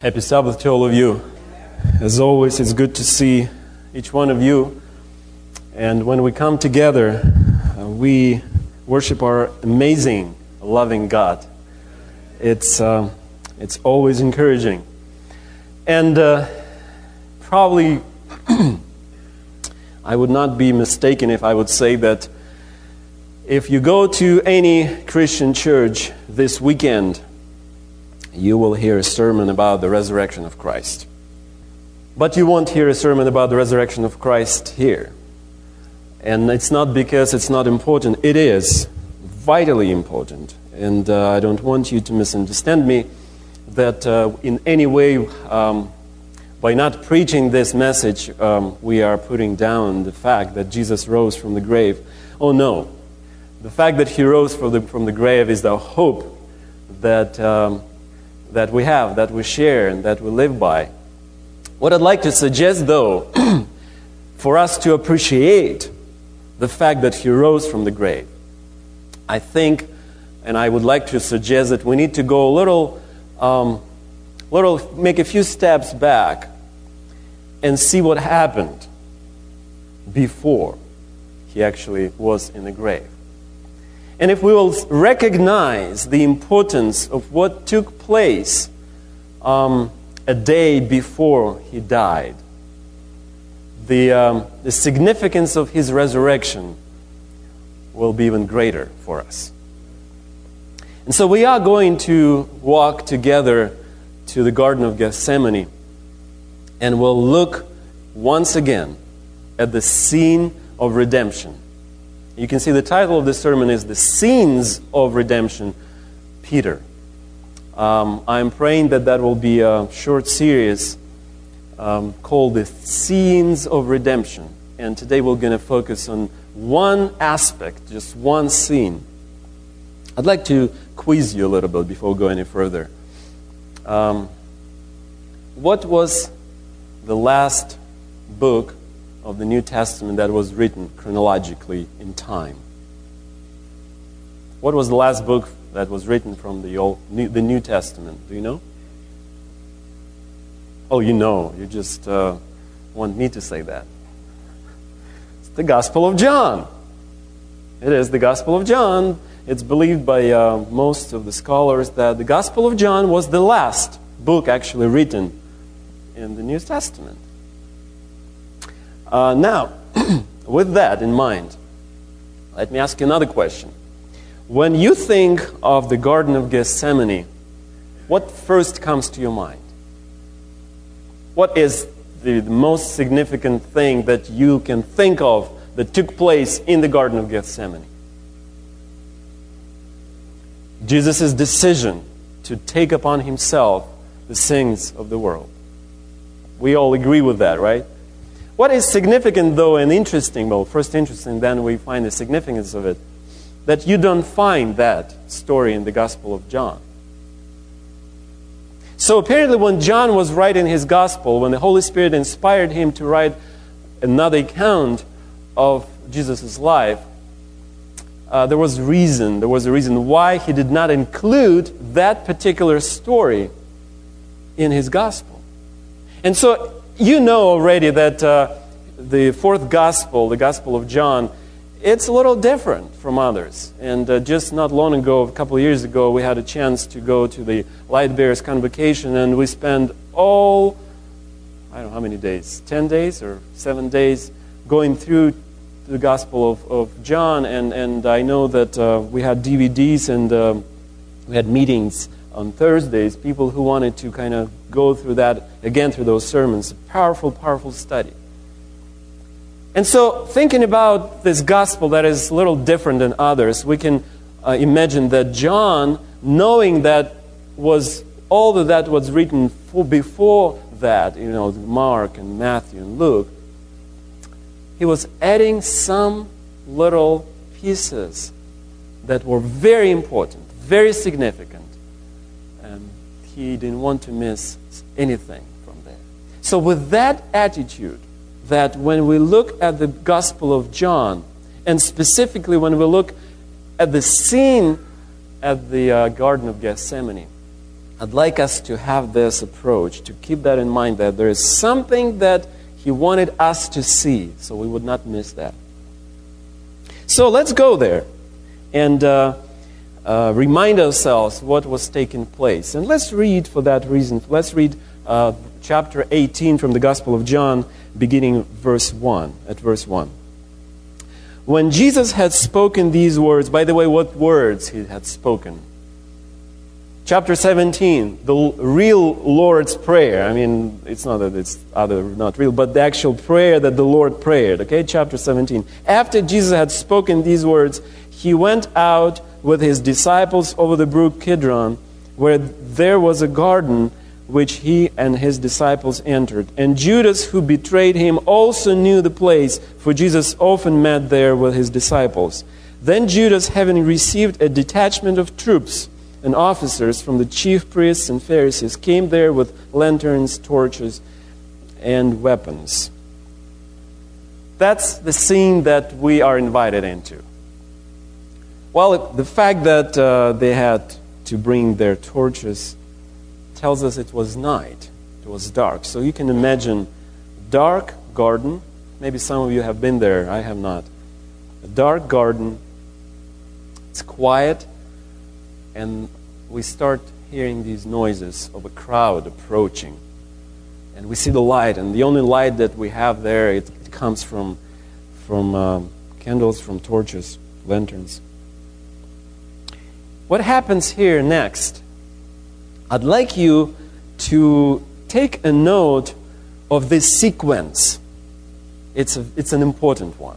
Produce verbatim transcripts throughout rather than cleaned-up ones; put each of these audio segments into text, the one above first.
Happy Sabbath to all of you. As always, it's good to see each one of you. And when we come together, uh, we worship our amazing, loving God. It's uh, it's always encouraging. And uh, probably I would not be mistaken if I would say that if you go to any Christian church this weekend, you will hear a sermon about the resurrection of Christ. But you won't hear a sermon about the resurrection of Christ here. And it's not because it's not important. It is vitally important. And uh, I don't want you to misunderstand me that uh, in any way, um, by not preaching this message, um, we are putting down the fact that Jesus rose from the grave. Oh no. The fact that He rose from the, from the grave is the hope that... Um, that we have, that we share, and that we live by. What I'd like to suggest, though, for us to appreciate the fact that He rose from the grave, I think, and I would like to suggest that we need to go a little, um, little, make a few steps back and see what happened before He actually was in the grave. And if we will recognize the importance of what took place um, a day before He died, the, um, the significance of His resurrection will be even greater for us. And so we are going to walk together to the Garden of Gethsemane, and we'll look once again at the scene of redemption. You can see the title of the sermon is The Scenes of Redemption, Peter. Um, I'm praying that that will be a short series um, called The Scenes of Redemption. And today we're going to focus on one aspect, just one scene. I'd like to quiz you a little bit before we go any further. Um, what was the last book of the New Testament that was written chronologically in time? What was the last book that was written from the Old, New, the New Testament? Do you know? Oh, you know. You just uh, want me to say that. It's the Gospel of John. It is the Gospel of John. It's believed by uh, most of the scholars that the Gospel of John was the last book actually written in the New Testament. Uh, now, with that in mind, let me ask you another question. When you think of the Garden of Gethsemane, what first comes to your mind? What is the, the most significant thing that you can think of that took place in the Garden of Gethsemane? Jesus' decision to take upon Himself the sins of the world. We all agree with that, right? What is significant, though, and interesting, well, first interesting, then we find the significance of it, that you don't find that story in the Gospel of John. So apparently when John was writing his Gospel, when the Holy Spirit inspired him to write another account of Jesus' life, uh, there was reason, there was a reason why he did not include that particular story in his Gospel. And so you know already that uh, the fourth Gospel, the Gospel of John, it's a little different from others. And uh, just not long ago, a couple of years ago, we had a chance to go to the Light Bearers Convocation, and we spent all, I don't know how many days, ten days or seven days, going through the Gospel of, of John. And, and I know that uh, we had D V Ds and uh, we had meetings on Thursdays, people who wanted to kind of go through that, again, through those sermons. A powerful, powerful study. And so, thinking about this gospel that is a little different than others, we can uh, imagine that John, knowing that was all of that was written for before that, you know, Mark and Matthew and Luke, he was adding some little pieces that were very important, very significant. And he didn't want to miss anything from there. So with that attitude, that when we look at the Gospel of John, and specifically when we look at the scene at the uh, Garden of Gethsemane, I'd like us to have this approach, to keep that in mind, that there is something that He wanted us to see, so we would not miss that. So let's go there and uh, uh, remind ourselves what was taking place. And let's read for that reason. Let's read uh, chapter eighteen from the Gospel of John, beginning verse one, at verse one. When Jesus had spoken these words, by the way, what words He had spoken? Chapter seventeen, the real Lord's Prayer. I mean, it's not that it's other not real, but the actual prayer that the Lord prayed. Okay, chapter seventeen. After Jesus had spoken these words, He went out with His disciples over the brook Kidron, where there was a garden which He and His disciples entered. And Judas, who betrayed Him, also knew the place, for Jesus often met there with His disciples. Then Judas, having received a detachment of troops and officers from the chief priests and Pharisees, came there with lanterns, torches, and weapons. That's the scene that we are invited into. Well, the fact that uh, they had to bring their torches tells us it was night. It was dark. So you can imagine dark garden. Maybe some of you have been there. I have not. A dark garden. It's quiet. And we start hearing these noises of a crowd approaching. And we see the light. And the only light that we have there, it, it comes from, from um, candles, from torches, lanterns. What happens here next? I'd like you to take a note of this sequence. It's, a, it's an important one.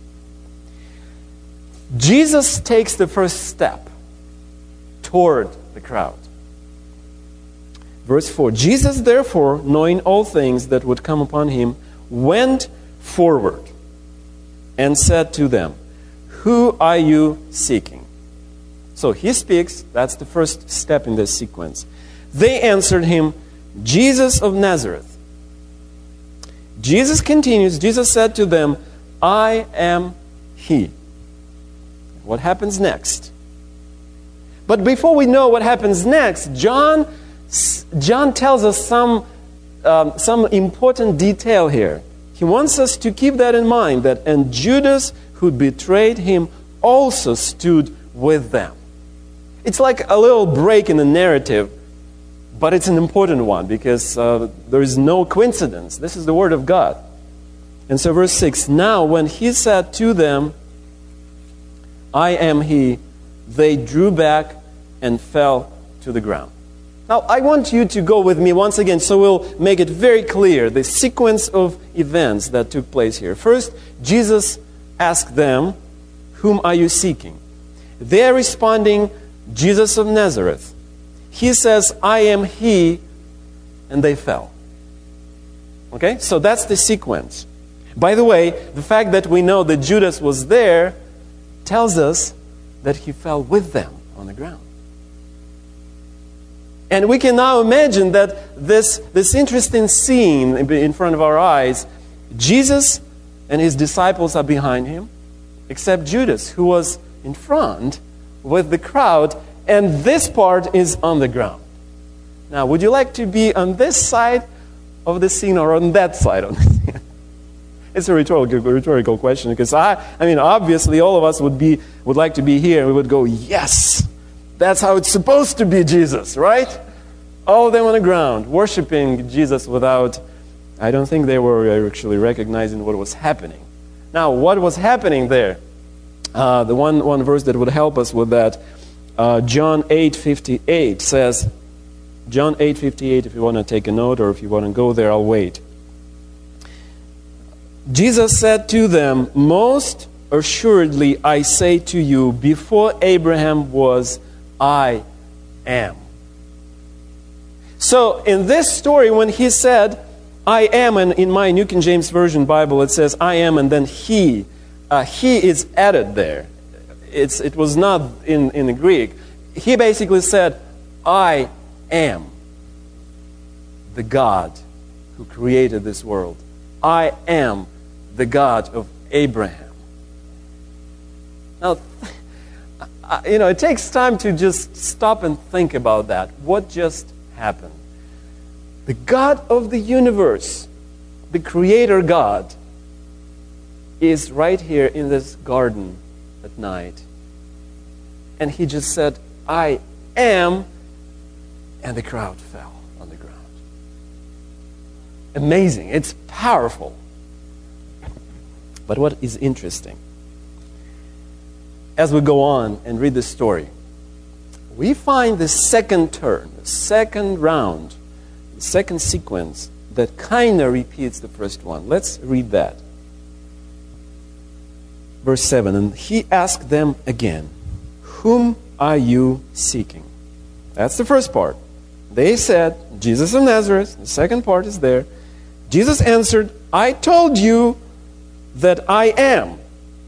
Jesus takes the first step toward the crowd. Verse four, Jesus therefore, knowing all things that would come upon Him, went forward and said to them, "Who are you seeking?" So He speaks. That's the first step in this sequence. They answered Him, "Jesus of Nazareth." Jesus continues. Jesus said to them, "I am He." What happens next? But before we know what happens next, John, John tells us some, um, some important detail here. He wants us to keep that in mind, that and Judas, who betrayed Him, also stood with them. It's like a little break in the narrative, but it's an important one because uh, there is no coincidence. This is the Word of God. And so verse six, now when He said to them, "I am He," they drew back and fell to the ground. Now, I want you to go with me once again so we'll make it very clear the sequence of events that took place here. First, Jesus asked them, "Whom are you seeking?" They're responding, "Jesus of Nazareth." He says, "I am He," and they fell. Okay, so that's the sequence. By the way, the fact that we know that Judas was there tells us that he fell with them on the ground. And we can now imagine that this, this interesting scene in front of our eyes, Jesus and His disciples are behind Him, except Judas, who was in front with the crowd, and this part is on the ground. Now, would you like to be on this side of the scene or on that side of the scene? It's a rhetorical, rhetorical question because I, I mean, obviously, all of us would be would like to be here, and we would go, "Yes, that's how it's supposed to be, Jesus, right?" All of them on the ground, worshiping Jesus without. I don't think they were actually recognizing what was happening. Now, what was happening there? Uh, the one one verse that would help us with that, uh, John eight fifty-eight says, John eight fifty-eight. If you want to take a note or if you want to go there, I'll wait. Jesus said to them, "Most assuredly I say to you, before Abraham was, I am." So in this story, when He said, "I am," and in my New King James Version Bible it says, "I am," and then He, uh, He is added there. It's, it was not in, in the Greek. He basically said, "I am the God who created this world. I am the God of Abraham." Now, uh, you know, it takes time to just stop and think about that. What just happened? The God of the universe, the Creator God, is right here in this garden at night. And he just said, I am, and the crowd fell on the ground. Amazing. It's powerful. But what is interesting, as we go on and read the story, we find the second turn, the second round, the second sequence that kind of repeats the first one. Let's read that. Verse seven, and he asked them again, whom are you seeking? That's the first part. They said, Jesus of Nazareth. The second part is there. Jesus answered, I told you that I am.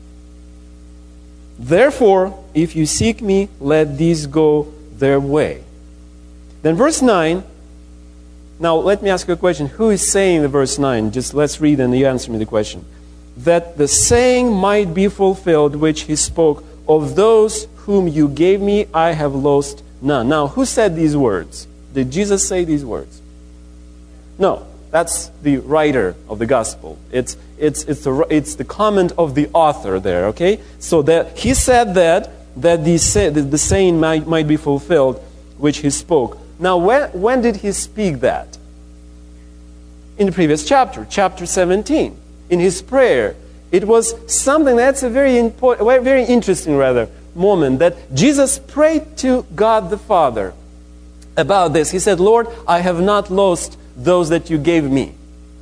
Therefore, if you seek me, let these go their way. Then verse nine. Now, let me ask you a question. Who is saying the verse nine? Just let's read and you answer me the question. That the saying might be fulfilled which he spoke, of those whom you gave me, I have lost none. Now, who said these words? Did Jesus say these words? No, that's the writer of the gospel. It's it's it's the it's the comment of the author there. Okay, so that he said that that the say, the saying might might be fulfilled, which he spoke. Now, when when did he speak that? In the previous chapter, chapter seventeen. In his prayer, it was something that's a very important, very interesting rather moment that Jesus prayed to God the Father about this. He said, Lord, I have not lost those that you gave me.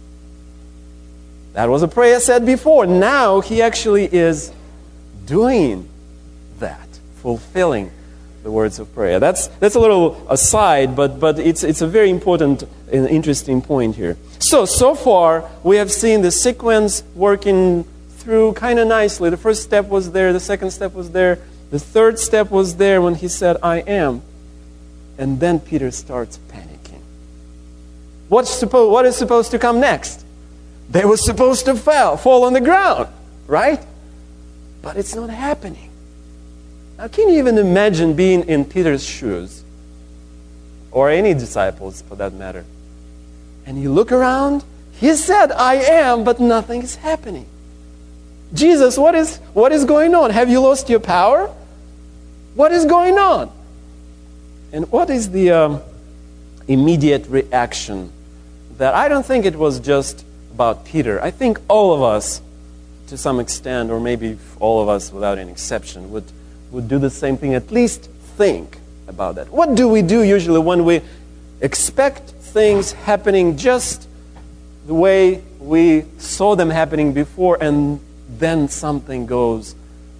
That was a prayer said before. Now he actually is doing that, fulfilling the words of prayer. That's that's a little aside, but but it's it's a very important and interesting point here. So so far we have seen the sequence working through kind of nicely. The first step was there, the second step was there, the third step was there when he said, I am. And then Peter starts panicking. What's supposed what is supposed to come next? They were supposed to fall, fall on the ground, right? But it's not happening. Now, can you even imagine being in Peter's shoes, or any disciples for that matter, and you look around, he said, I am, but nothing is happening. Jesus, what is, what is going on? Have you lost your power? What is going on? And what is the um, immediate reaction? That I don't think it was just about Peter. I think all of us, to some extent, or maybe all of us without any exception, would would do the same thing, at least think about that. What do we do usually when we expect things happening just the way we saw them happening before, and then something goes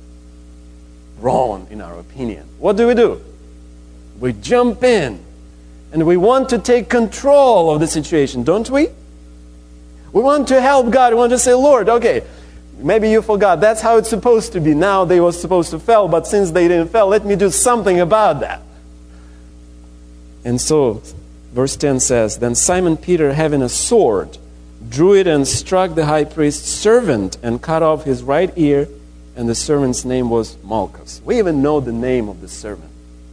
wrong in our opinion? What do we do? We jump in and we want to take control of the situation, don't we? We want to help God. We want to say, Lord, okay, maybe you forgot. That's how it's supposed to be. Now they were supposed to fall, but since they didn't fall, let me do something about that. And so, verse ten says, then Simon Peter, having a sword, drew it and struck the high priest's servant and cut off his right ear, and the servant's name was Malchus. We even know the name of the servant.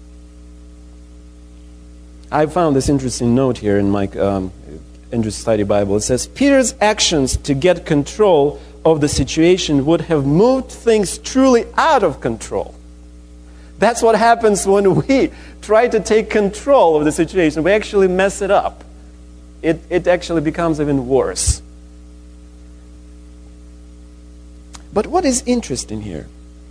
I found this interesting note here in my um, Andrews Study Bible. It says, Peter's actions to get control of the situation would have moved things truly out of control. That's what happens when we try to take control of the situation. We actually mess it up. It, it actually becomes even worse. But what is interesting here?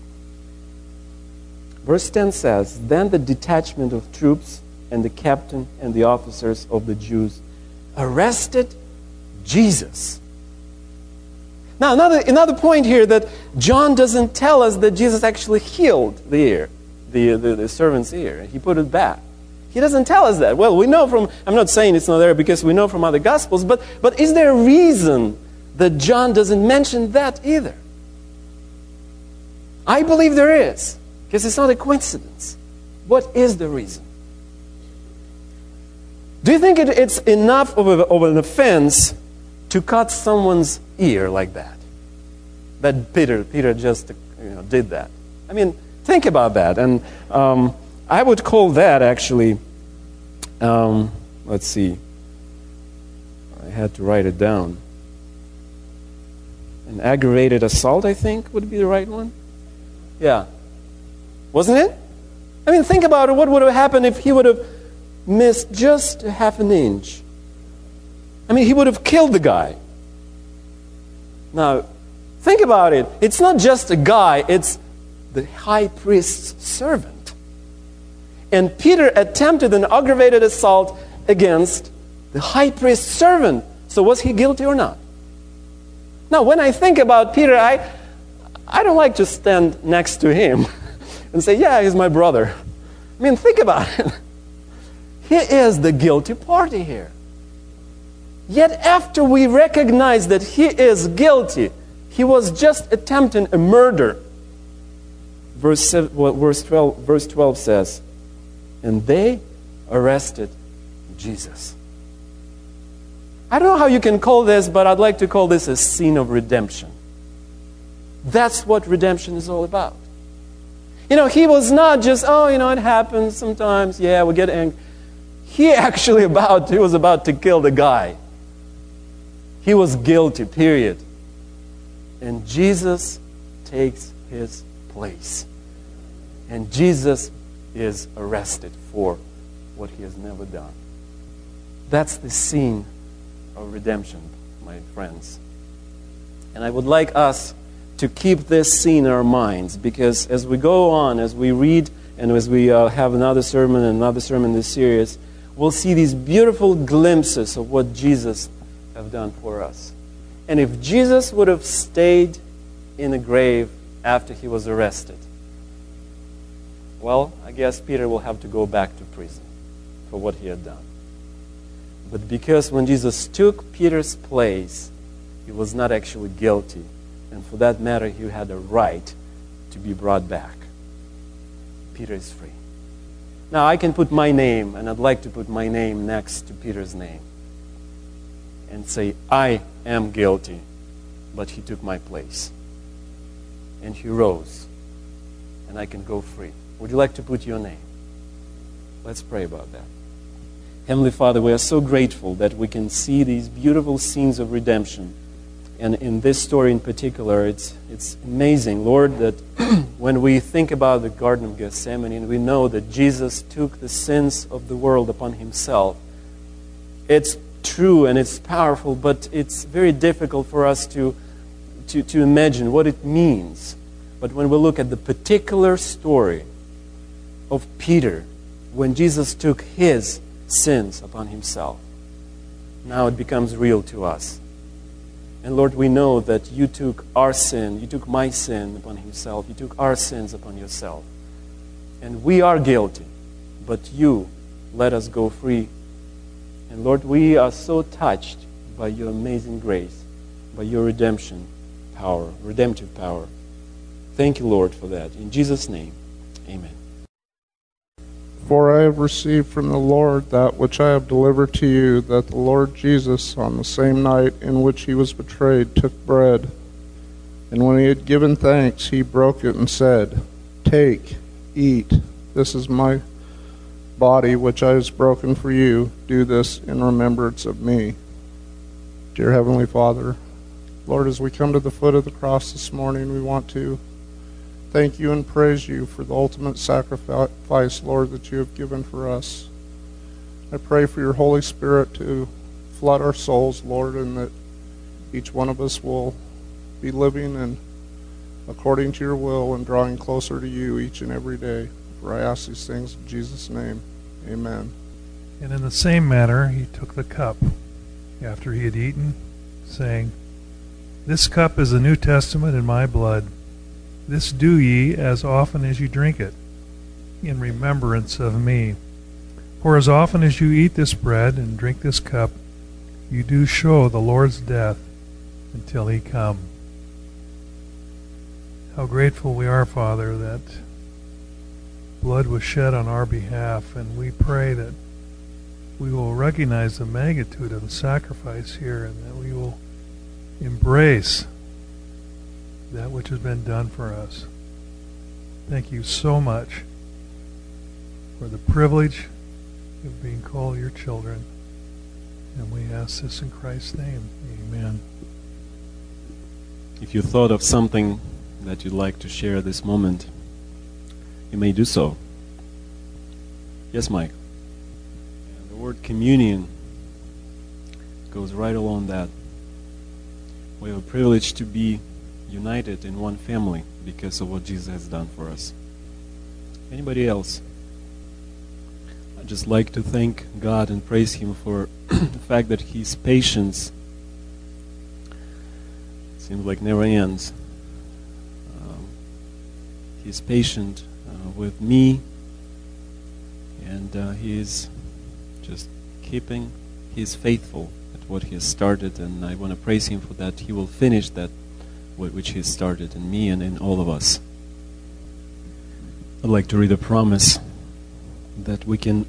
Verse ten says, then the detachment of troops and the captain and the officers of the Jews arrested Jesus. Now, another, another point here that John doesn't tell us that Jesus actually healed the ear, the, the, the servant's ear. He put it back. He doesn't tell us that. Well, we know from, I'm not saying it's not there because we know from other Gospels, but, but is there a reason that John doesn't mention that either? I believe there is, because it's not a coincidence. What is the reason? Do you think it, it's enough of, a, of an offense to cut someone's ear like that? That Peter, Peter just you know, did that. I mean, think about that. And um, I would call that actually, um, let's see, I had to write it down. An aggravated assault, I think, would be the right one. Yeah. Wasn't it? I mean, think about it. What would have happened if he would have missed just a half an inch? I mean, he would have killed the guy. Now, think about it. It's not just a guy, it's the high priest's servant. And Peter attempted an aggravated assault against the high priest's servant. So was he guilty or not? Now, when I think about Peter, I, I don't like to stand next to him and say, yeah, he's my brother. I mean, think about it. He is the guilty party here. Yet after we recognize that he is guilty, he was just attempting a murder. Verse, seven, well, verse, twelve, verse twelve says, and they arrested Jesus. I don't know how you can call this, but I'd like to call this a scene of redemption. That's what redemption is all about. You know, he was not just, oh, you know, it happens sometimes. Yeah, we get angry. He actually about, he was about to kill the guy. He was guilty, period. And Jesus takes his place. And Jesus is arrested for what he has never done. That's the scene of redemption, my friends. And I would like us to keep this scene in our minds, because as we go on, as we read, and as we uh, have another sermon and another sermon in this series, we'll see these beautiful glimpses of what Jesus has done for us. And if Jesus would have stayed in a grave after he was arrested, well, I guess Peter will have to go back to prison for what he had done. But because when Jesus took Peter's place, he was not actually guilty. And for that matter, he had a right to be brought back. Peter is free. Now, I can put my name, and I'd like to put my name next to Peter's name and say, I am guilty, but he took my place. And he rose, and I can go free. Would you like to put your name? Let's pray about that. Heavenly Father, we are so grateful that we can see these beautiful scenes of redemption. And in this story in particular, it's it's amazing, Lord, that when we think about the Garden of Gethsemane and we know that Jesus took the sins of the world upon himself, it's true and it's powerful, but it's very difficult for us to, to, to imagine what it means. But when we look at the particular story of Peter, when Jesus took his sins upon himself, now it becomes real to us. And Lord, we know that you took our sin, you took my sin upon himself, you took our sins upon yourself. And we are guilty, but you let us go free. And Lord, we are so touched by your amazing grace, by your redemption power, redemptive power. Thank you, Lord, for that. In Jesus' name, amen. For I have received from the Lord that which I have delivered to you, that the Lord Jesus, on the same night in which he was betrayed, took bread. And when he had given thanks, he broke it and said, Take, eat, this is my body which I have broken for you. Do this in remembrance of me. Dear Heavenly Father, Lord, as we come to the foot of the cross this morning, we want to thank you and praise you for the ultimate sacrifice, Lord, that you have given for us. I pray for your Holy Spirit to flood our souls, Lord, and that each one of us will be living and according to your will and drawing closer to you each and every day. For I ask these things in Jesus' name. Amen. And in the same manner he took the cup after he had eaten, saying, This cup is the New Testament in my blood. This do ye as often as you drink it, in remembrance of me. For as often as you eat this bread and drink this cup, you do show the Lord's death until he come. How grateful we are, Father, that blood was shed on our behalf, and we pray that we will recognize the magnitude of the sacrifice here, and that we will embrace that which has been done for us. thank you so much for the privilege of being called your children. And we ask this in Christ's name. Amen. If you thought of something that you'd like to share at this moment, you may do so. Yes, Mike. And the word communion goes right along that. We have a privilege to be united in one family because of what Jesus has done for us. Anybody else? I'd just like to thank God and praise Him for the fact that His patience seems like never ends. Um, he's patient uh, with me, and uh, He is just keeping, He is faithful at what He has started, and I want to praise Him for that. He will finish that which He has started in me and in all of us. I'd like to read a promise that we can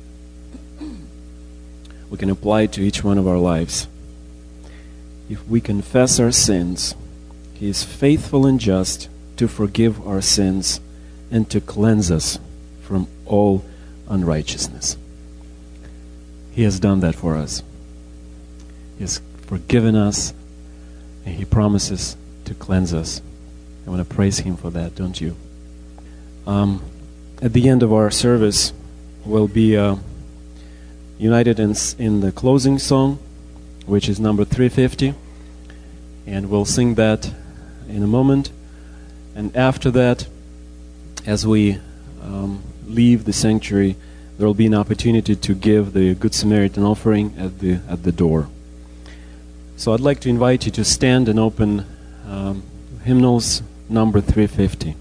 we can apply to each one of our lives. If we confess our sins, He is faithful and just to forgive our sins and to cleanse us from all unrighteousness. He has done that for us. He has forgiven us, and He promises to cleanse us. I want to praise Him for that, don't you? Um, at the end of our service, we'll be uh, united in, in the closing song, which is number three fifty, and we'll sing that in a moment. And after that, as we um, leave the sanctuary, there will be an opportunity to give the Good Samaritan offering at the at the door. So I'd like to invite you to stand and open um, hymnals number three fifty.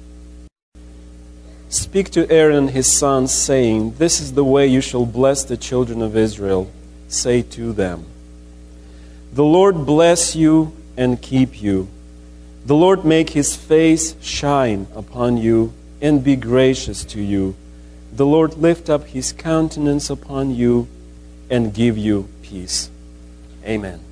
Speak to Aaron his son, saying, "This is the way you shall bless the children of Israel. Say to them, the Lord bless you and keep you. The Lord make His face shine upon you and be gracious to you. The Lord lift up His countenance upon you and give you peace." Amen.